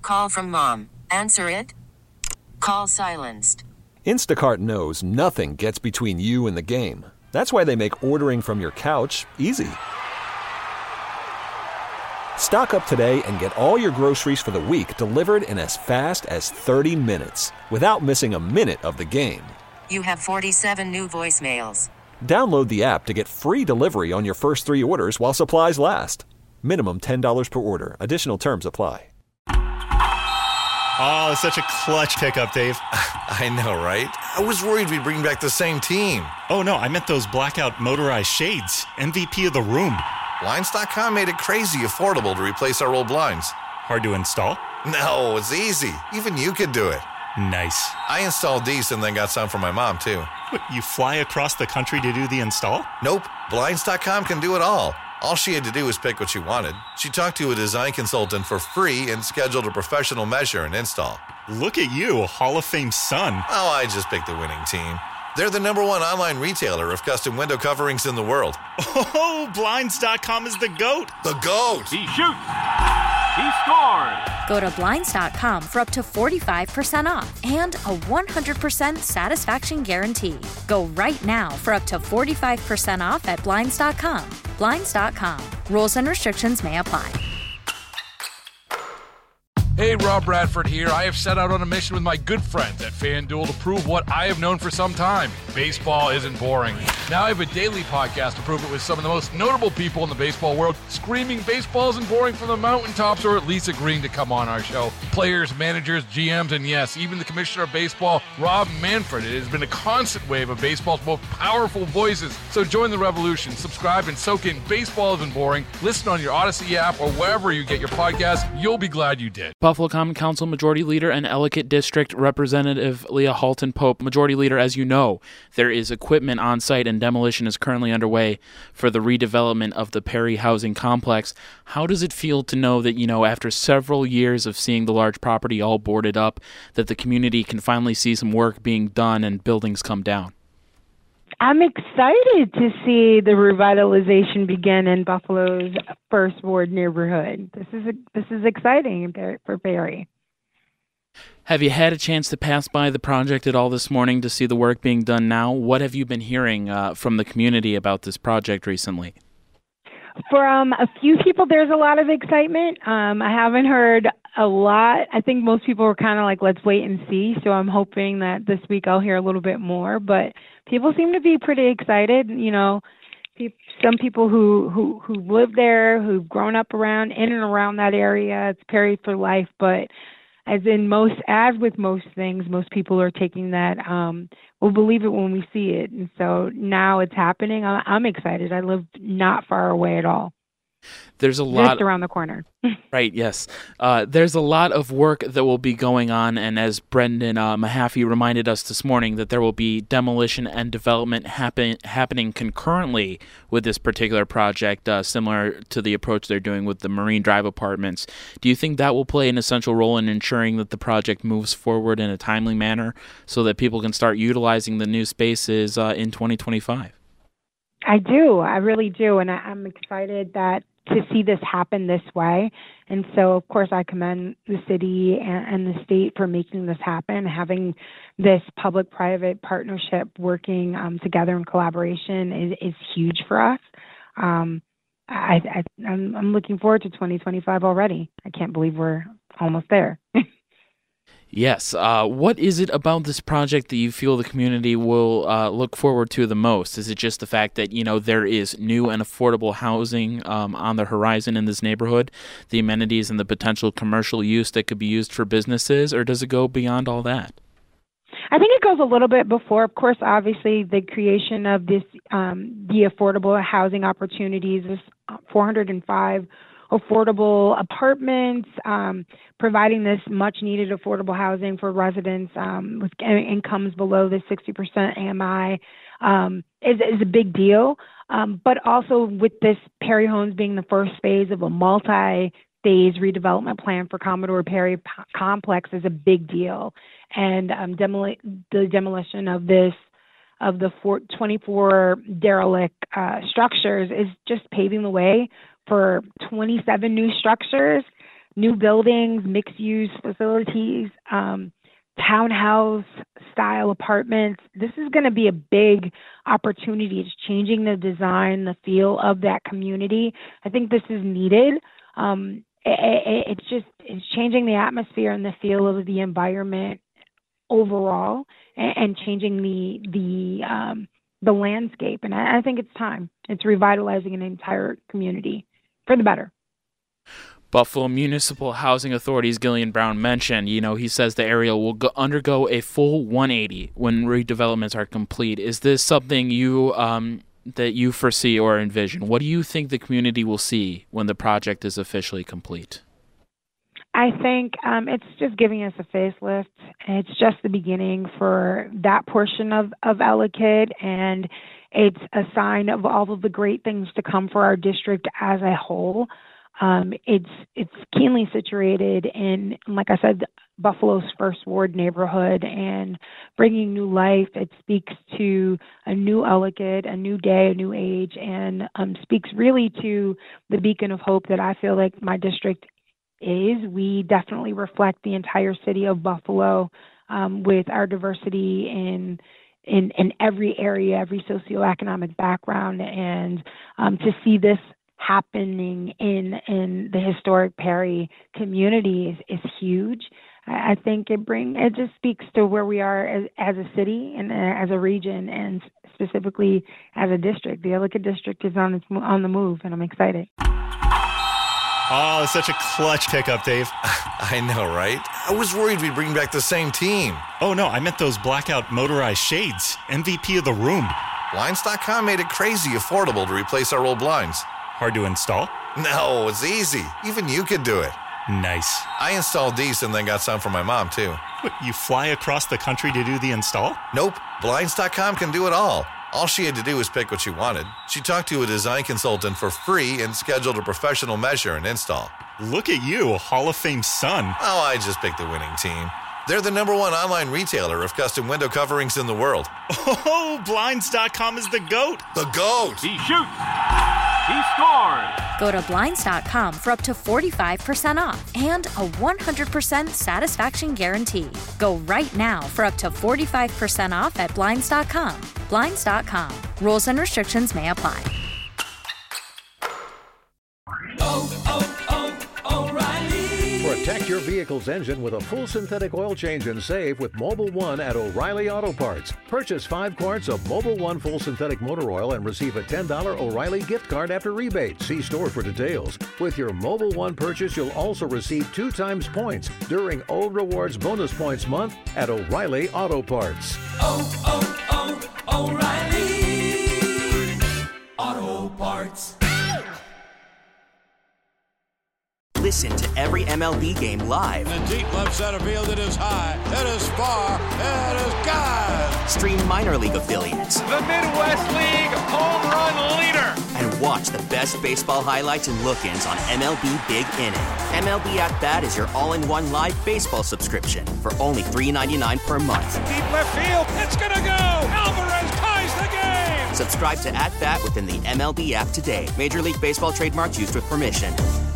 call from mom. Answer it. Call silenced. Instacart knows nothing gets between you and the game. That's why they make ordering from your couch easy. Stock up today and get all your groceries for the week delivered in as fast as 30 minutes without missing a minute of the game. You have 47 new voicemails. Download the app to get free delivery on your first 3 orders while supplies last. Minimum $10 per order. Additional terms apply. Oh, such a clutch pickup, Dave. I know, right? I was worried we'd bring back the same team. Oh, no, I meant those blackout motorized shades. MVP of the room. Blinds.com made it crazy affordable to replace our old blinds. Hard to install? No, it's easy. Even you could do it. Nice. I installed these and then got some for my mom, too. What, you fly across the country to do the install? Nope. Blinds.com can do it all. All she had to do was pick what she wanted. She talked to a design consultant for free and scheduled a professional measure and install. Look at you, Hall of Fame son. Oh, I just picked the winning team. They're the #1 online retailer of custom window coverings in the world. Oh, Blinds.com is the GOAT. The GOAT. He shoots. He scores. Go to Blinds.com for up to 45% off and a 100% satisfaction guarantee. Go right now for up to 45% off at Blinds.com. Blinds.com. Rules and restrictions may apply. Hey, Rob Bradford here. I have set out on a mission with my good friends at FanDuel to prove what I have known for some time. Baseball isn't boring. Now I have a daily podcast to prove it with some of the most notable people in the baseball world, screaming baseball isn't boring from the mountaintops, or at least agreeing to come on our show. Players, managers, GMs, and yes, even the commissioner of baseball, Rob Manfred. It has been a constant wave of baseball's most powerful voices. So join the revolution. Subscribe and soak in Baseball Isn't Boring. Listen on your Odyssey app or wherever you get your podcasts. You'll be glad you did. Buffalo Common Council Majority Leader and Ellicott District Representative Leah Halton Pope. Majority Leader, as you know, there is equipment on site and demolition is currently underway for the redevelopment of the Perry housing complex. How does it feel to know that, after several years of seeing the large property all boarded up, that the community can finally see some work being done and buildings come down? I'm excited to see the revitalization begin in Buffalo's First Ward neighborhood. This is exciting for Perry. Have you had a chance to pass by the project at all this morning to see the work being done now? What have you been hearing from the community about this project recently? From a few people, there's a lot of excitement. I haven't heard a lot. I think most people were kind of like, let's wait and see. So I'm hoping that this week I'll hear a little bit more. But people seem to be pretty excited. Some people who live there, who've grown up in and around that area. It's Perry for life. But as with most things, most people are taking that. We'll believe it when we see it. And so now it's happening. I'm excited. I live not far away at all. There's a lot just around the corner. Right, yes. There's a lot of work that will be going on, and as Brendan Mahaffey reminded us this morning, that there will be demolition and development happening concurrently with this particular project, similar to the approach they're doing with the Marine Drive apartments. Do you think that will play an essential role in ensuring that the project moves forward in a timely manner so that people can start utilizing the new spaces in 2025? I do. I really do. And I'm excited to see this happen this way. And so, of course, I commend the city and the state for making this happen, having this public-private partnership working together in collaboration is huge for us. I'm looking forward to 2025 already. I can't believe we're almost there. Yes. What is it about this project that you feel the community will look forward to the most? Is it just the fact that, there is new and affordable housing on the horizon in this neighborhood, the amenities and the potential commercial use that could be used for businesses, or does it go beyond all that? I think it goes a little bit before. Of course, obviously, the creation of this, the affordable housing opportunities, is 405 affordable apartments, providing this much-needed affordable housing for residents with incomes below the 60% AMI is a big deal. But also with this Perry Homes being the first phase of a multi-phase redevelopment plan for Commodore Perry Complex is a big deal. And the demolition of the 24 derelict structures is just paving the way for 27 new structures new buildings, mixed-use facilities, townhouse-style apartments. This is going to be a big opportunity. It's changing the design, the feel of that community. I think this is needed. It's changing the atmosphere and the feel of the environment overall, and changing the landscape. And I think it's time. It's revitalizing an entire community for the better. Buffalo Municipal Housing Authority's Gillian Brown mentioned, he says the area will undergo a full 180 when redevelopments are complete. Is this something that you foresee or envision? What do you think the community will see when the project is officially complete? I think it's just giving us a facelift. It's just the beginning for that portion of Ellicott, and it's a sign of all of the great things to come for our district as a whole. It's keenly situated in, like I said, Buffalo's First Ward neighborhood, and bringing new life. It speaks to a new Ellicott, a new day, a new age, and speaks really to the beacon of hope that I feel like my district is. We definitely reflect the entire city of Buffalo with our diversity in every area, every socioeconomic background, and to see this happening in the historic Perry community is huge. I think it just speaks to where we are as a city and as a region, and specifically as a district. The Ellicott district is on the move, and I'm excited. Oh, such a clutch pickup, Dave. I know, right? I was worried we'd bring back the same team. Oh, no, I meant those blackout motorized shades. MVP of the room. Blinds.com made it crazy affordable to replace our old blinds. Hard to install? No, it's easy. Even you could do it. Nice. I installed these and then got some for my mom, too. What, you fly across the country to do the install? Nope. Blinds.com can do it all. All she had to do was pick what she wanted. She talked to a design consultant for free and scheduled a professional measure and install. Look at you, a Hall of Fame son. Oh, I just picked the winning team. They're the #1 online retailer of custom window coverings in the world. Oh, Blinds.com is the GOAT. The GOAT! He shoots. He scores. Go to Blinds.com for up to 45% off and a 100% satisfaction guarantee. Go right now for up to 45% off at Blinds.com. Blinds.com. Rules and restrictions may apply. Protect your vehicle's engine with a full synthetic oil change and save with Mobil 1 at O'Reilly Auto Parts. Purchase 5 quarts of Mobil 1 full synthetic motor oil and receive a $10 O'Reilly gift card after rebate. See store for details. With your Mobil 1 purchase, you'll also receive 2 times points during O Rewards Bonus Points Month at O'Reilly Auto Parts. O'Reilly Auto Parts. Listen to every MLB game live. In the deep left center field, it is high, it is far, it is gone. Stream minor league affiliates. The Midwest League home run leader. And watch the best baseball highlights and look-ins on MLB Big Inning. MLB At Bat is your all-in-one live baseball subscription for only $3.99 per month. Deep left field, it's gonna go. Alvarez ties the game. Subscribe to At Bat within the MLB app today. Major League Baseball trademarks used with permission.